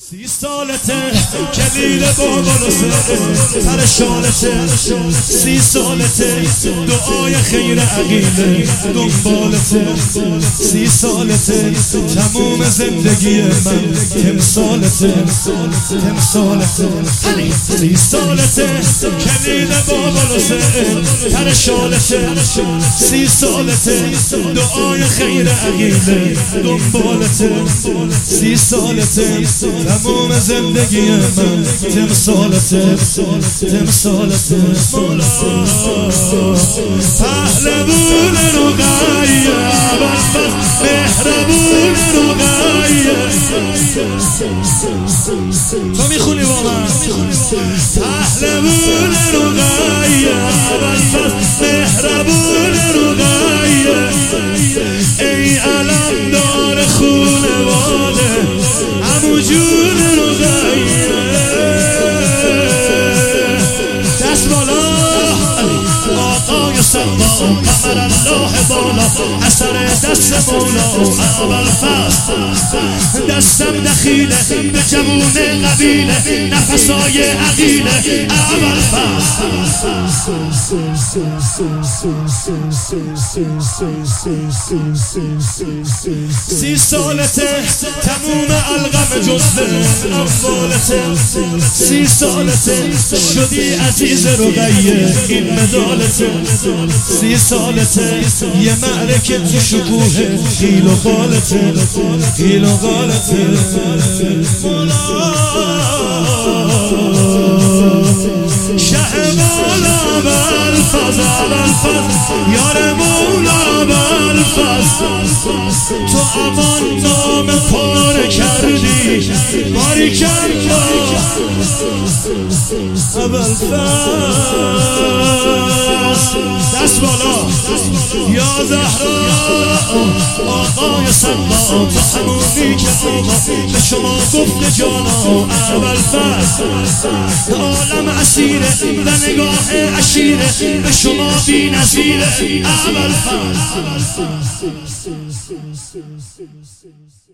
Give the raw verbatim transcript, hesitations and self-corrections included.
سی سالته کلید بابا سه سر شالته، سی سالته دعای خیر عقیله دنبالته، سی سالته تموم زندگی من تمثالته تمثالته، سی سالته کلید بابا سه سر شالته، سی سالته دعای خیر عقیله دنبالته، سی سالته تموم زندگی من تمثالته تمثالته. پهلوون رقیه ابوالفضل مهربون رقیه، تو میخونی با من؟ پهلوون رقیه ابوالفضل مهربون رقیه، ای علم دار خونواده عمو جون رقیه، دست بالا آقای سما قمر الله بالا، اثر دست مولا ابوالفضل، دستم دخیله به جوون قبیله نفسای عقیله ابوالفضل. سی سالته تموم القم جزده اموالته، سی سالته شدی عزیز رقیه این مدالته، سی سالته یه معرکه تو شکوه خیل و قالته خیل و قالته. شه مولا ابوالفضل ابوالفضل یار مولا ابوالفضل، تو امان نام پاره کردی باریکالله ابوالفضل. دست بالا یا زهرا آقای سما، تو همونی که آقا به شما گفت جانا ابوالفضل، عالم اسیره و نگاه عشیره به شما بی نظیره ابوالفضل.